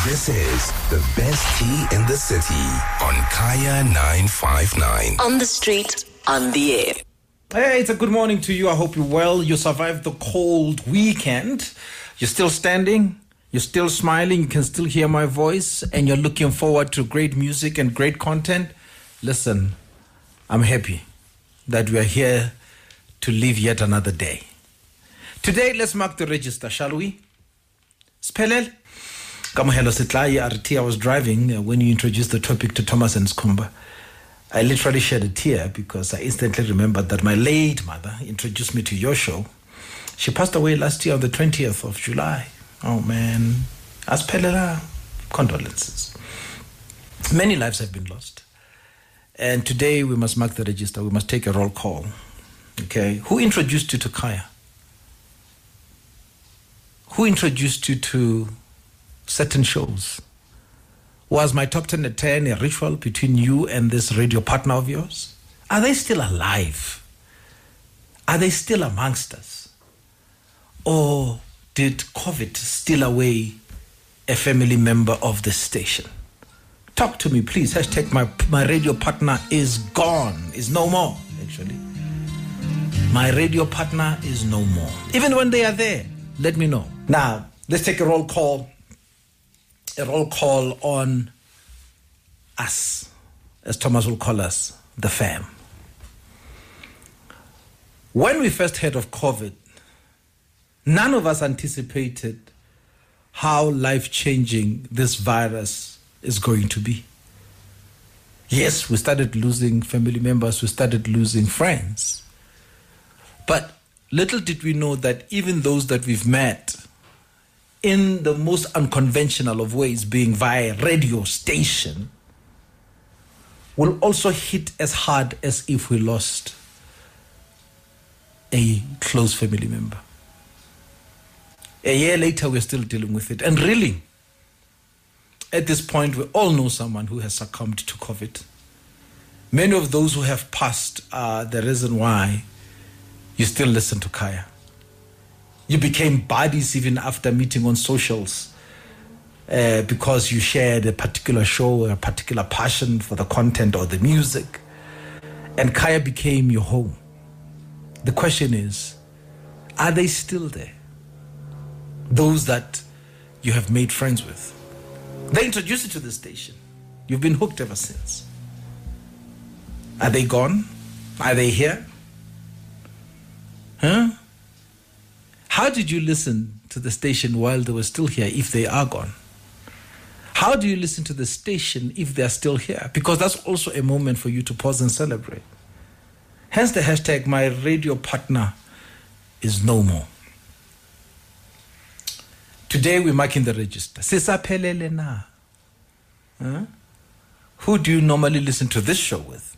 This is the best tea in the city on Kaya 959. On the street, on the air. Hey, it's a good morning to you. I hope you're well. You survived the cold weekend. You're still standing. You're still smiling. You can still hear my voice. And you're looking forward to great music and great content. Listen, I'm happy that we are here to live yet another day. Today, let's mark the register, shall we? Spelel. Kamohelo Sitlai RT, I was driving when you introduced the topic to Thomas and Skumba. I literally shed a tear because I instantly remembered that my late mother introduced me to your show. She passed away last year on the 20th of July. Oh man. Aspelela, condolences. Many lives have been lost. And today we must mark the register. We must take a roll call. Okay. Who introduced you to Kaya? Who introduced you to certain shows? Was my top 10 at 10 a ritual between you and this radio partner of yours? Are they still alive? Are they still amongst us? Or did COVID steal away a family member of the station? Talk to me, please. Hashtag my radio partner is gone. Is no more, actually. My radio partner is no more. Even when they are there, let me know. Now, let's take a roll call on us, as Thomas will call us, the fam. When we first heard of COVID, none of us anticipated how life-changing this virus is going to be. Yes, we started losing family members, we started losing friends. But little did we know that even those that we've met in the most unconventional of ways, being via radio station, will also hit as hard as if we lost a close family member. A year later, we're still dealing with it. And really, at this point, we all know someone who has succumbed to COVID. Many of those who have passed are the reason why you still listen to Kaya. You became buddies even after meeting on socials because you shared a particular show, a particular passion for the content or the music. And Kaya became your home. The question is, are they still there? Those that you have made friends with. They introduced you to the station. You've been hooked ever since. Are they gone? Are they here? Huh? How did you listen to the station while they were still here if they are gone? How do you listen to the station if they are still here? Because that's also a moment for you to pause and celebrate. Hence the hashtag, my radio partner is no more. Today we're marking the register. Sisaphelele na. Huh? Who do you normally listen to this show with?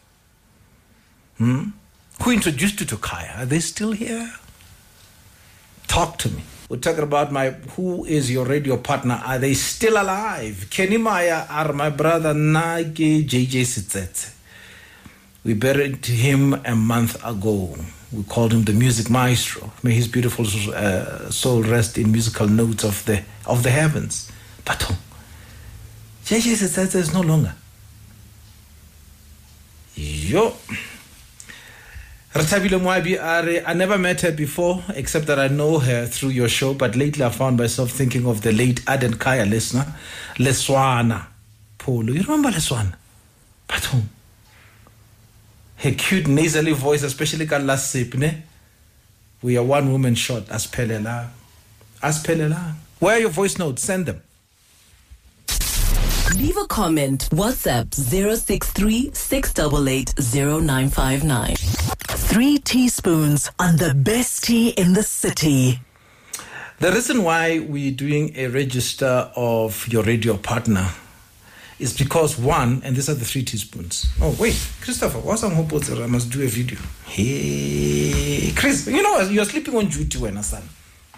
Who introduced you to Kaya? Are they still here? Talk to me. We're talking about who is your radio partner? Are they still alive? Kenny Maya are my brother Nage JJ Sitsetse. We buried him a month ago. We called him the music maestro. May his beautiful soul rest in musical notes of the heavens. But JJ Sitsetse is no longer. Yo. Ratabile Mwabi Are, I never met her before, except that I know her through your show, but lately I found myself thinking of the late Aden Kaya listener, Leswana Polo. You remember Leswana? But her cute nasally voice, especially Kalasipne. We are one woman short, Aspelela. Where are your voice notes? Send them. Leave a comment. WhatsApp 063 688 0959. 3 teaspoons on the best tea in the city. The reason why we're doing a register of your radio partner is because one, and these are the 3 teaspoons. Oh, wait, Christopher, what's on hope I must do a video. Hey, Chris, you know, you're sleeping on duty when I son.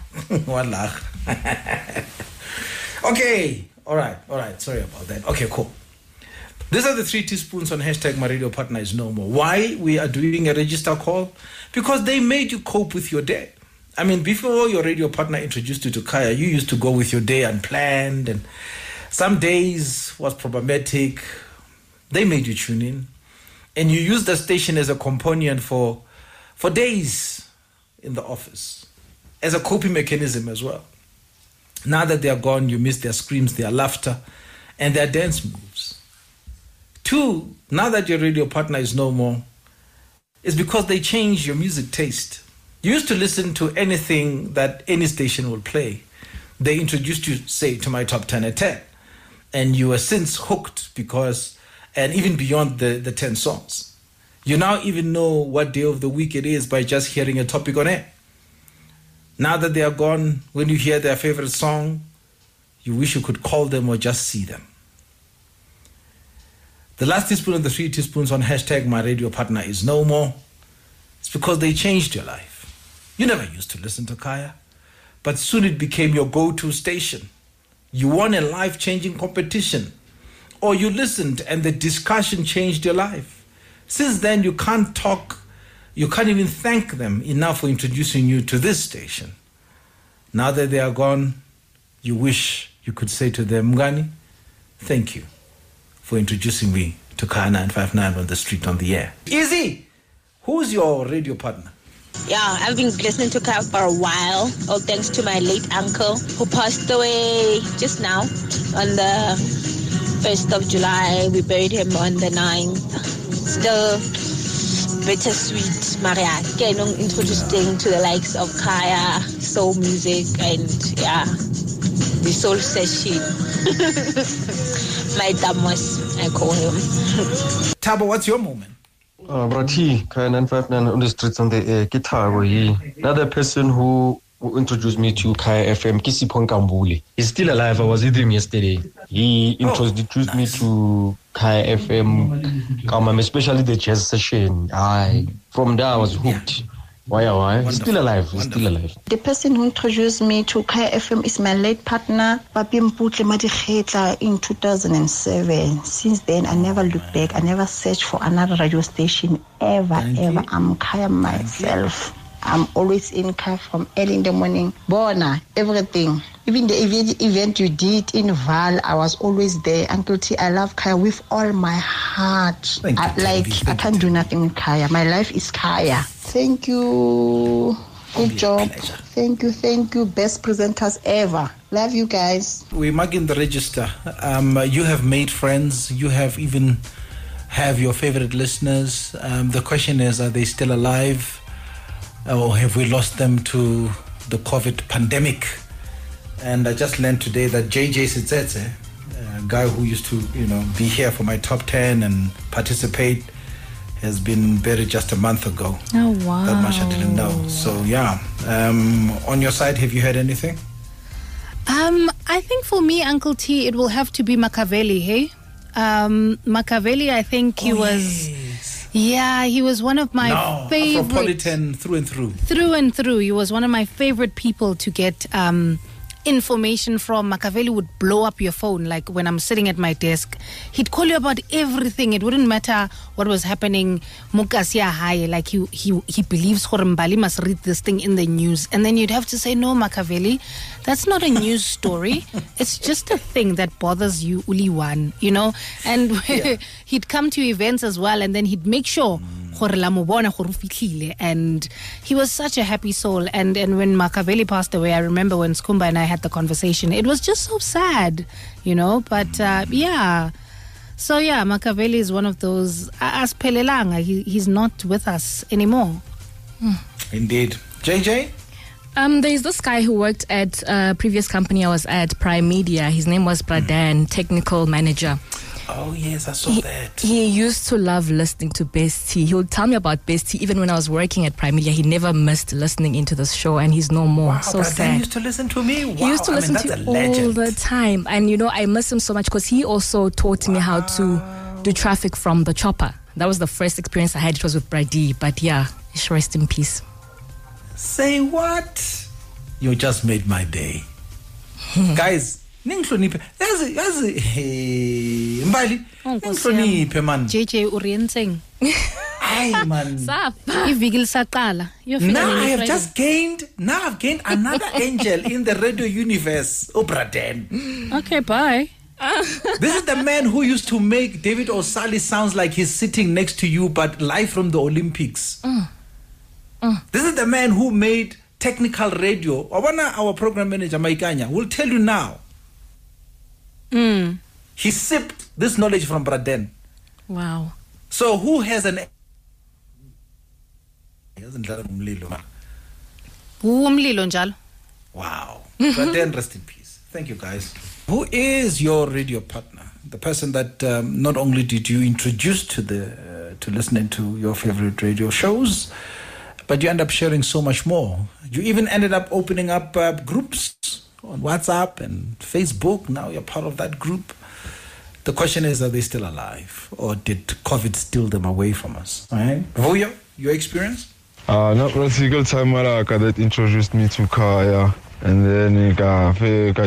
Okay, all right, sorry about that. Okay, cool. These are the 3 teaspoons on hashtag my radio partner is no more. Why we are doing a register call? Because they made you cope with your day. I mean, before your radio partner introduced you to Kaya, you used to go with your day unplanned and Some days was problematic. They made you tune in. And you used the station as a companion for days in the office, as a coping mechanism as well. Now that they are gone, you miss their screams, their laughter, and their dance moves. 2, now that your radio partner is no more, it's because they changed your music taste. You used to listen to anything that any station would play. They introduced you, say, to my top 10 at 10. And you were since hooked because, and even beyond the 10 songs. You now even know what day of the week it is by just hearing a topic on air. Now that they are gone, when you hear their favorite song, you wish you could call them or just see them. The last teaspoon and the 3 teaspoons on hashtag my radio partner is no more. It's because they changed your life. You never used to listen to Kaya, but soon it became your go-to station. You won a life-changing competition, or you listened and the discussion changed your life. Since then, you can't even thank them enough for introducing you to this station. Now that they are gone, you wish you could say to them, Mngani, thank you for introducing me to Kaya 959 on the street, on the air. Easy! Who's your radio partner? Yeah, I've been listening to Kaya for a while. All thanks to my late uncle who passed away just now on the 1st of July. We buried him on the 9th. Still bittersweet. Maria, introducing to the likes of Kaya, soul music, and the soul session. My Damos, I call him. Tabo, what's your moment? Brati, Kaya 959 on the streets on the air. Kitabo, another person who introduced me to Kaya FM, Kisipon Kambuli. He's still alive. I was with him yesterday. He introduced me to Kaya FM, especially the jazz session. From there I was hooked. Why? He's still alive. The person who introduced me to Kaya FM is my late partner, Papi Mputle Madikhetla, in 2007. Since then, I never looked back. I never searched for another radio station ever. I'm Kaya myself. I'm always in Kaya from early in the morning. Bona, everything. Even the event you did in Val, I was always there. Uncle T, I love Kaya with all my heart. I can't do nothing with Kaya. My life is Kaya. Thank you. Good job. Thank you. Best presenters ever. Love you guys. We mark in the register. You have made friends. You have even have your favorite listeners. The question is, are they still alive? Or have we lost them to the COVID pandemic? And I just learned today that JJ Sitsetse, a guy who used to, be here for my top 10 and participate, has been buried just a month ago. Oh, wow. That much I didn't know. So, yeah. On your side, have you heard anything? I think for me, Uncle T, it will have to be Machiavelli, hey? Machiavelli, I think he was... Yes. Yeah, he was one of my favorite... Afropolitan through and through. Through and through. He was one of my favorite people to get... information from. Machiavelli would blow up your phone. Like when I'm sitting at my desk, he'd call you about everything. It wouldn't matter what was happening. Mukasia high, like he believes Mbali must read this thing in the news, and then you'd have to say, no, Machiavelli, that's not a news story. It's just a thing that bothers you, Uli one, And he'd come to events as well, and then he'd make sure. And he was such a happy soul. And when Machiavelli passed away, I remember when Skumba and I had the conversation, it was just so sad, But yeah. So yeah, Machiavelli is one of those. As Pelelanga, he's not with us anymore. Indeed. JJ? There's this guy who worked at a previous company I was at, Prime Media. His name was Bradan, technical manager. Oh, yes, I saw that. He used to love listening to Best T. He would tell me about Best T. Even when I was working at Prime Media, he never missed listening into this show, and he's no more. Wow, so sad. He used to listen to me? Wow, he used to listen to me all the time. And, I miss him so much because he also taught me how to do traffic from the chopper. That was the first experience I had. It was with Brady. But yeah, rest in peace. Say what? You just made my day. Guys, ningihloniphe yazi Mbali ningihloniphe man JJ urienseng hayi man iviki lisaqala now I've gained another angel in the radio universe. Braden. Okay, bye. This is the man who used to make David Osali sounds like he's sitting next to you, but live from the Olympics. This is the man who made technical radio. Our program manager, Maikanya, will tell you now. He sipped this knowledge from Braden. Wow. So who has an... Wow. Braden, rest in peace. Thank you, guys. Who is your radio partner? The person that not only did you introduce to listening to your favorite radio shows, but you end up sharing so much more. You even ended up opening up groups on WhatsApp and Facebook. Now you're part of that group. The question is, are they still alive? Or did COVID steal them away from us? All right? Vuyo, your experience? Not a single time that introduced me to Kaya. And then I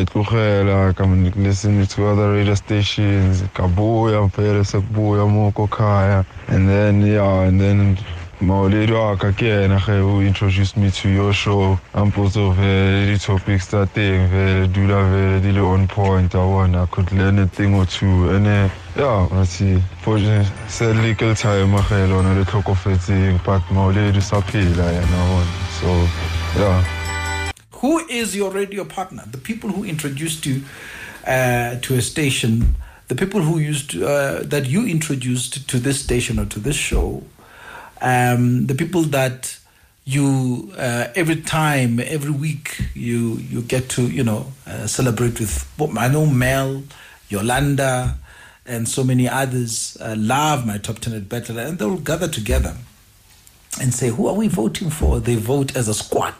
listening to other radio stations, Kabuya, Moko Kaya. And then Maulid again, who introduced me to your show. I'm also very topics that thing, very on point. I could learn a thing or two. And let's see. For legal time, on the talk of it, but Maulid is appeal. So, yeah. Who is your radio partner? The people who introduced you to a station, the people who that you introduced to this station or to this show. The people that you every week you get to celebrate with. I know Mel, Yolanda, and so many others love my top 10 at Better, and they'll gather together and say, "Who are we voting for?" They vote as a squad.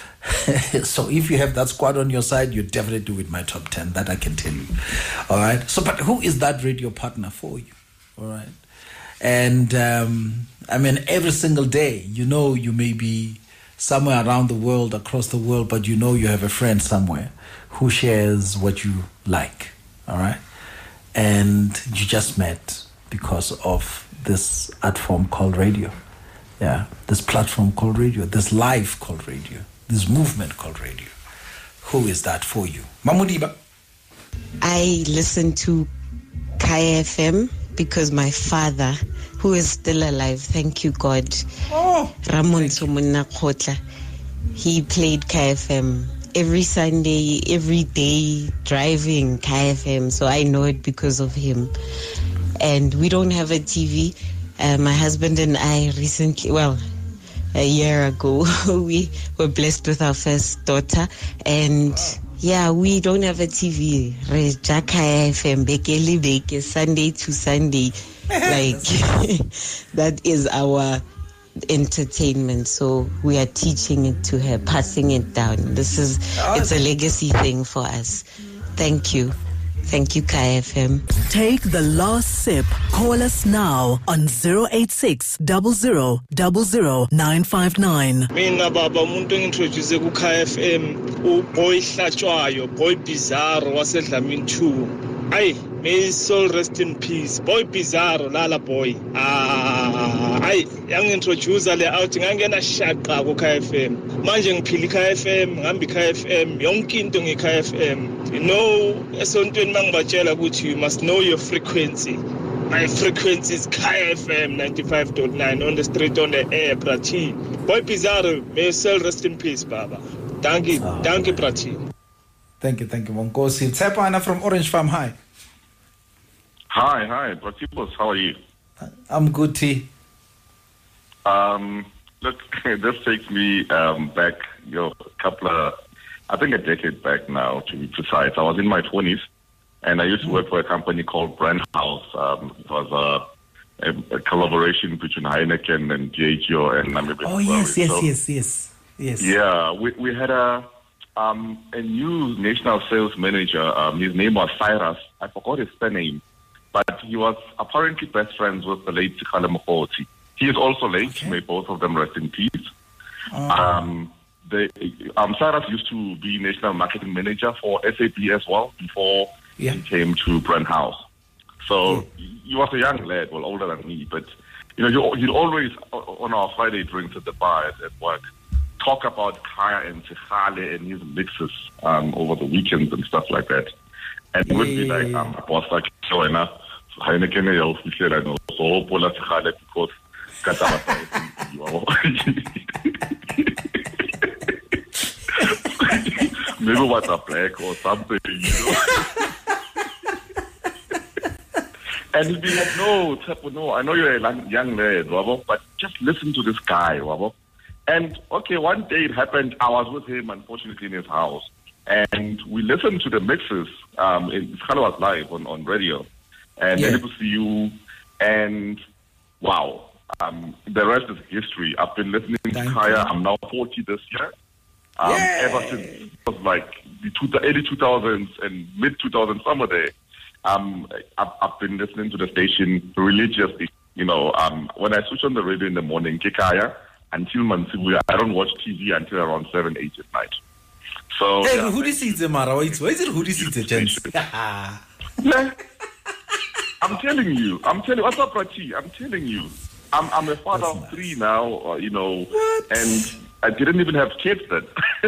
So if you have that squad on your side, you definitely with my top 10. That I can tell you. All right. So, but who is that radio partner for you? All right. And every single day, you may be somewhere around the world, across the world, but you have a friend somewhere who shares what you like, all right? And you just met because of this art form called radio. Yeah, this platform called radio, this life called radio, this movement called radio. Who is that for you? Mamudiba. I listen to Kaya FM because my father, who is still alive, thank you God, Ramon Somuna Khotla, he played Kaya FM every Sunday, every day, driving Kaya FM, so I know it because of him. And we don't have a TV. My husband and I recently, a year ago, we were blessed with our first daughter, and we don't have a TV. Sunday to Sunday. That is our entertainment. So we are teaching it to her, passing it down. It's a legacy thing for us. Thank you. Thank you, Kaya FM. Take the last sip. Call us now on 086 00 959. Mina baba umuntu engintroduce ku Kaya FM uBoy Hlatshwayo, Boy Bizarro waseDlamini 2. Ay, may his soul rest in peace. Boy Bizarro lala boy. Ay, yangintroduce le out ngangena shaqa ku Kaya FM. Manje ngiphila Kaya FM, ngihambi Kaya FM, yonke into ngeKaya FM. Esontweni mangibatshela ukuthi you must know your frequency. My frequency is Kaya FM 95.9 on the street, on the air, Prati. Boy Pizarro, may your soul rest in peace, Baba. Thank you, Prati. Thank you, Monkosi. Tsepana from Orange Farm, hi. Hi, Prati boss, how are you? I'm good, T. Look, this takes me back, I think a decade back now, to be precise. I was in my 20s, and I used to work for a company called Brand House. It was a collaboration between Heineken and Diageo and Namibia. Oh, yes. Yeah, we had a new national sales manager. His name was Cyrus. I forgot his surname, but he was apparently best friends with the late Sikhala Mokgotsi. He is also late. Okay. May both of them rest in peace. Cyrus used to be national marketing manager for SAP as well before he came to Brand House. So he was a young lad, older than me, but he'd always on our Friday drinks at the bar at work talk about Kaya and Sekgale and his mixes over the weekends and stuff like that. And would be like, boss, like, so enough. Heineken, you'll feel like, no, so, Pola, because maybe what's a black or something, you know. And he'd be like, no, I know you're a young lad, but just listen to this guy, And okay, one day it happened, I was with him, unfortunately, in his house. And we listened to the mixes. It's was live on radio. And then to see you. And wow, the rest is history. I've been listening to Kaya. I'm now 40 this year. Ever since it was like the early 2000s and mid 2000s, somewhere there. I've been listening to the station religiously. You know, when I switch on the radio in the morning, Kikaya, until Mansibuya, I don't watch TV until around 7, 8 at night. So, hey, who is it, Mara? Why is it who is it, gents? I'm telling you. What's up, Rachi? I'm telling you. I'm a father of 3 now, you know, and I didn't even have kids then.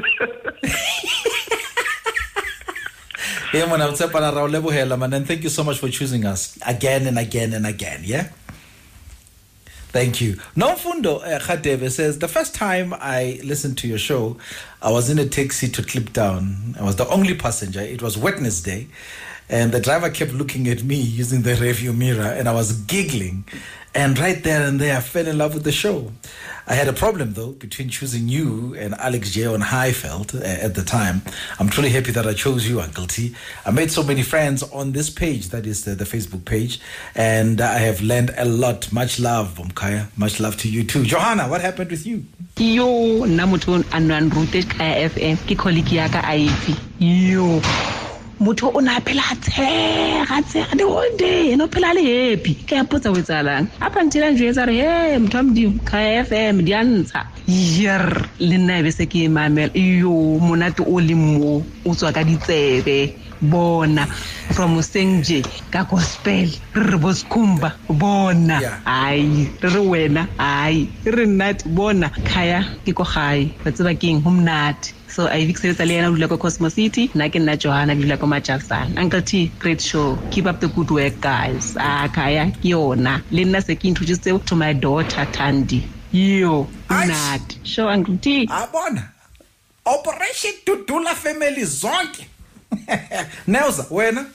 And thank you so much for choosing us again and again and again, yeah? Thank you. Nomfundo Khadebe says, the first time I listened to your show, I was in a taxi to Kliptown. I was the only passenger. It was Wednesday, and the driver kept looking at me using the rearview mirror, and I was giggling. And right there and there, I fell in love with the show. I had a problem, though, between choosing you and Alex J on Highveld at the time. I'm truly happy that I chose you, Uncle T. I made so many friends on this page, that is the Facebook page, and I have learned a lot. Much love, Mkaya. Much love to you, too. Johanna, what happened with you? Yo, namuton ananrooted Kaya FM, ki colleague yaka IEP. Yo. Motho o na phela tshega the whole day no phela le happy ke apotsa wetsalang up until nje etsa re hey mthamdi Kaya FM diantsha yer le nna be se ke mamela yo monate o le mo o tswa ka ditsebe bona from Senje ka gospel re boskumba bona ai re wena ai re nat bona Kaya ke ko gae ba tseba keng humnat. So I fixed Lena Lako Cosmo City, Nakin Johanna Lako Machasan. Uncle T, great show. Keep up the good work, guys. Kaya, Yona. Lena Seki introduced to my daughter Tandy. Yo, not. Show Uncle T. Abona. Operation Tutula Family Zonk. Nelsa, when?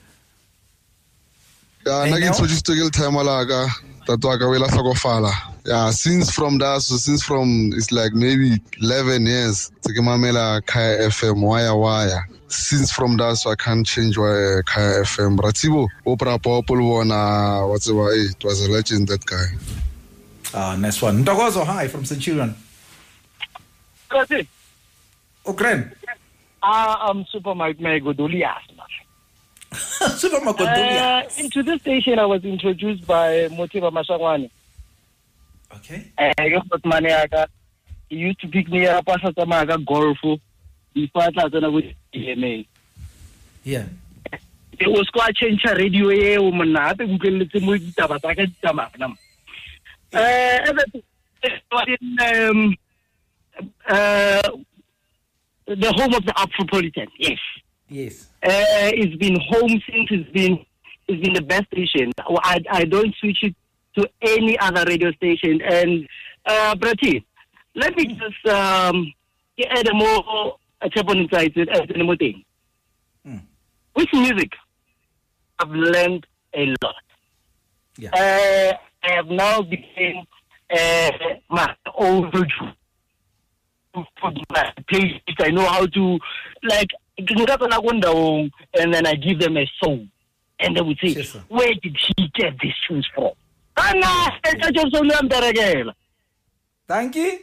Yeah, I introduced to Gil Tamalaga. Yeah, since it's like maybe 11 years, Mamela Kaya FM, wire. Since from that, so I can't change why Kaya FM. Ratibo, Opera Popul one, whatever, it was a legend, that guy. Next one. Ntokozo, hi, from Centurion. Good. Ukren. I'm Super Magodulias. Super Magodulias. Into this station, I was introduced by Motiva Mashangwani. Okay. He used to pick me up as a golf before I started with EMA. Yeah. It was quite change a radio woman. I think we can with the home of the Afropolitan, yes. Yes. It's been home since it's been the best station. I don't switch it to any other radio station. And Brati, let me just add a more insight and more thing. With music, I've learned a lot. Yeah. I have now become my own virtue. My page, I know how to and then I give them a song, and they would say, "Where did he get these shoes from?" Thank you.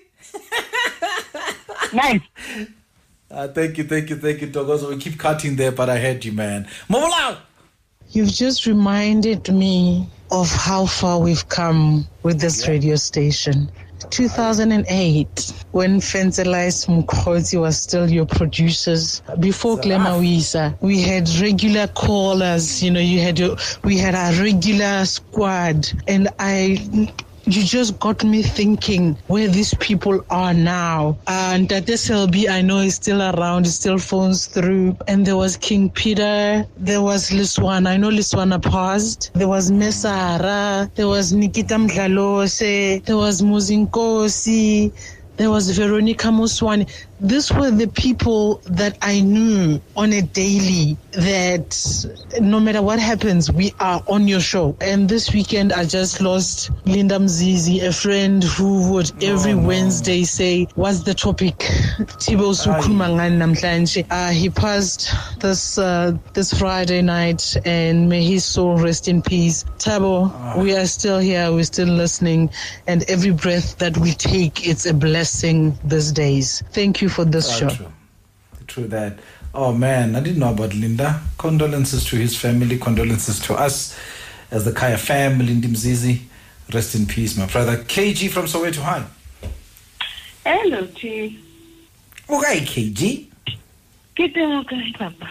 Nice. Thank you, Togozo. We keep cutting there, but I heard you, man. Mola! You've just reminded me of how far we've come with this radio station. 2008, when Fenzelais Mukhozi was still your producers, before Glemawisa, we had regular callers, we had our regular squad, and you just got me thinking where these people are now. And Tate Selby, I know, is still around, he still phones through. And there was King Peter, there was Liswana. I know Liswana passed. There was Mesara, there was Nikita Mdlalose, there was Muzinkosi, there was Veronica Muswani. These were the people that I knew on a daily, that no matter what happens, we are on your show. And this weekend, I just lost Linda Mzizi, a friend who would every Wednesday say, what's the topic? Tibo Sukumangan Namtlanje. He passed this Friday night, and may his soul rest in peace. Tabo, we are still here, we're still listening, and every breath that we take, it's a blessing these days. Thank you for this show. True that. Oh man, I didn't know about Linda. Condolences to his family, condolences to us as the Kaya family. Linda Mzizi, rest in peace, my brother. KG from Soweto, hi. Hello, T. Okay, KG. Okay, Papa.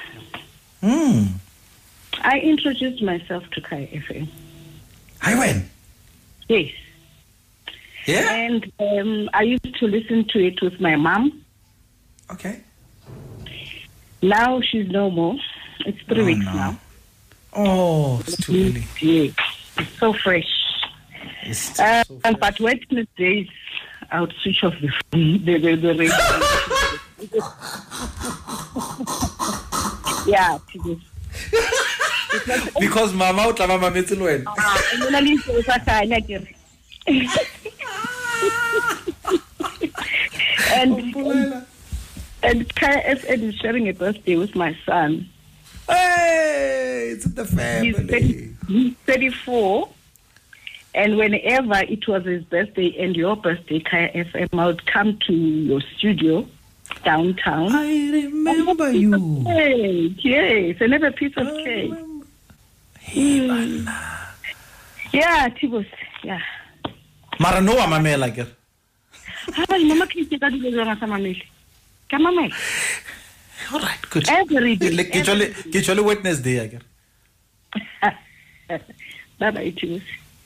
I introduced myself to Kaya FM. Hi, when? Yes. Yeah? And I used to listen to it with my mom. Okay. Now she's no more. It's 3 weeks now. Oh, it's too early. Yeah. It's so fresh. But Wednesdays, I would switch off the phone, the radio. Yeah. Because Mama utlama metsilweni. And Kaya FM is sharing a birthday with my son. Hey, it's the family. He's 34. And whenever it was his birthday and your birthday, Kaya FM, I would come to your studio downtown. I remember you. Cake. Yes, another piece of cake. Yeah, Tibos. Yeah. Mara no amamela ke. Mama ke ka dilo sa mamele. Ka mamela. All right, good. Every day. Ke chole Wednesday again. Bye-bye, Tibos.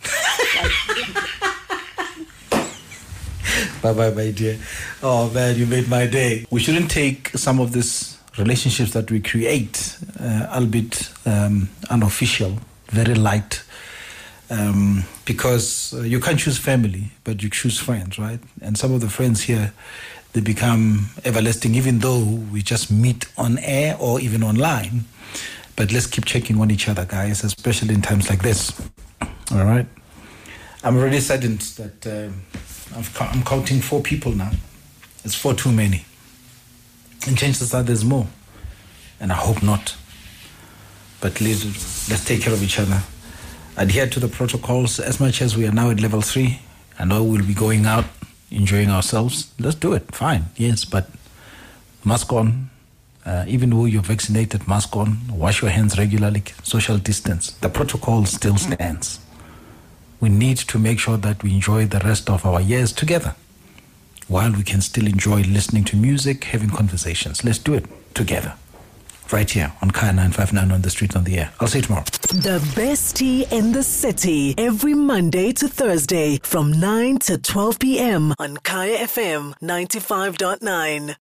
Bye-bye, my dear. Oh, man, you made my day. We shouldn't take some of these relationships that we create, albeit unofficial, very light, because you can't choose family, but you choose friends, right? And some of the friends here, they become everlasting, even though we just meet on air or even online. But let's keep checking on each other, guys, especially in times like this. All right? I'm already saddened that I'm counting 4 people now. It's 4 too many. And chances are there's more. And I hope not. But let's take care of each other. Adhere to the protocols as much as we are now at level 3. I know we'll be going out, enjoying ourselves. Let's do it. Fine. Yes, but mask on. Even though you're vaccinated, mask on. Wash your hands regularly. Social distance. The protocol still stands. We need to make sure that we enjoy the rest of our years together while we can still enjoy listening to music, having conversations. Let's do it together. Right here on Kaya 959 on the street on the air. I'll see you tomorrow. The best tea in the city every Monday to Thursday from 9 to 12 p.m. on Kaya FM 95.9.